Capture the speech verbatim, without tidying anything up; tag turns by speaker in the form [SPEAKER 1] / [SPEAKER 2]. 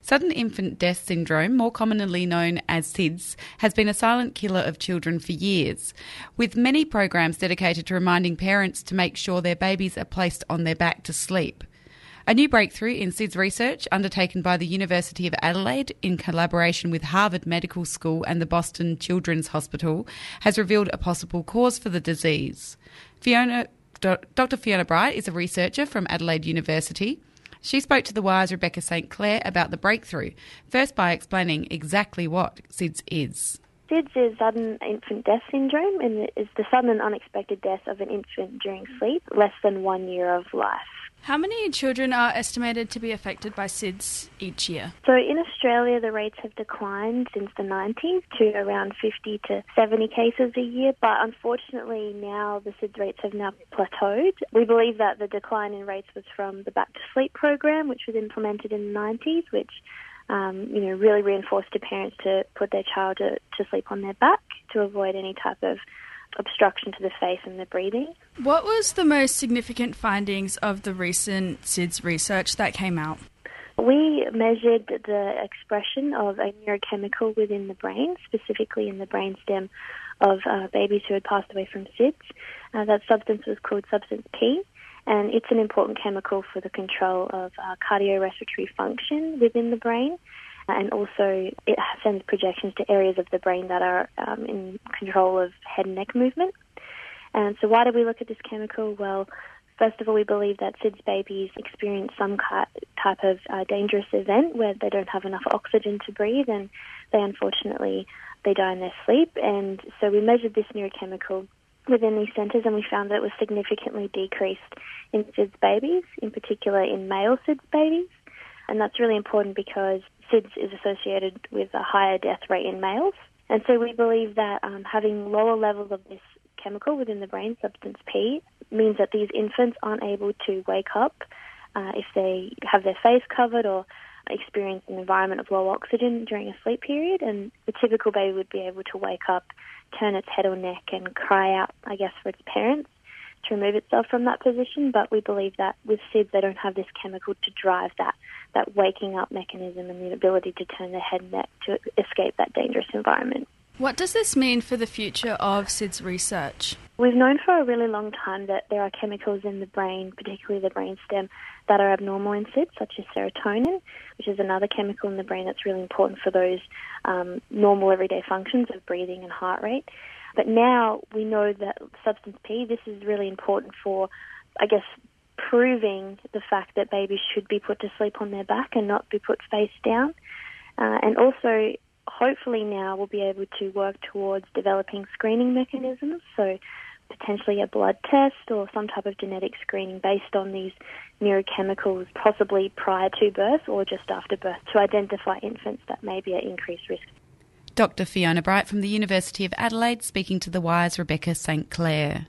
[SPEAKER 1] Sudden infant death syndrome, more commonly known as SIDS, has been a silent killer of children for years, with many programs dedicated to reminding parents to make sure their babies are placed on their back to sleep. A new breakthrough in SIDS research undertaken by the University of Adelaide in collaboration with Harvard Medical School and the Boston Children's Hospital has revealed a possible cause for the disease. Fiona, Doctor Fiona Bright is a researcher from Adelaide University. She spoke to The Wire's Rebecca Saint Clair about the breakthrough, first by explaining exactly what SIDS is.
[SPEAKER 2] SIDS is sudden infant death syndrome, and it is the sudden and unexpected death of an infant during sleep, less than one year of life.
[SPEAKER 3] How many children are estimated to be affected by SIDS each year?
[SPEAKER 2] So in Australia, the rates have declined since the nineties to around fifty to seventy cases a year, but unfortunately now the SIDS rates have now plateaued. We believe that the decline in rates was from the Back to Sleep program, which was implemented in the nineties, which um, you know, really reinforced to parents to put their child to, to sleep on their back to avoid any type of obstruction to the face and the breathing.
[SPEAKER 3] What was the most significant findings of the recent SIDS research that came out?
[SPEAKER 2] We measured the expression of a neurochemical within the brain, specifically in the brainstem of uh, babies who had passed away from SIDS. Uh, that substance was called substance P, and it's an important chemical for the control of uh, cardiorespiratory function within the brain. And also it sends projections to areas of the brain that are um, in control of head and neck movement. And so why do we look at this chemical? Well, first of all, we believe that SIDS babies experience some type of uh, dangerous event where they don't have enough oxygen to breathe, and they unfortunately, they die in their sleep. And so we measured this neurochemical within these centres, and we found that it was significantly decreased in SIDS babies, in particular in male SIDS babies. And that's really important because SIDS is associated with a higher death rate in males. And so we believe that um, having lower levels of this chemical within the brain, substance P, means that these infants aren't able to wake up uh, if they have their face covered or experience an environment of low oxygen during a sleep period. And the typical baby would be able to wake up, turn its head or neck and cry out, I guess, for its parents to remove itself from that position. But we believe that with SIDS, they don't have this chemical to drive that that waking up mechanism and the ability to turn their head and neck to escape that dangerous environment.
[SPEAKER 3] What does this mean for the future of SIDS research?
[SPEAKER 2] We've known for a really long time that there are chemicals in the brain, particularly the brainstem, that are abnormal in SIDS, such as serotonin, which is another chemical in the brain that's really important for those um, normal everyday functions of breathing and heart rate. But now we know that substance P, this is really important for, I guess, proving the fact that babies should be put to sleep on their back and not be put face down. Uh, and also, hopefully now we'll be able to work towards developing screening mechanisms, so potentially a blood test or some type of genetic screening based on these neurochemicals, possibly prior to birth or just after birth, to identify infants that may be at increased risk.
[SPEAKER 1] Doctor Fiona Bright from the University of Adelaide speaking to The Wire's Rebecca Saint Clair.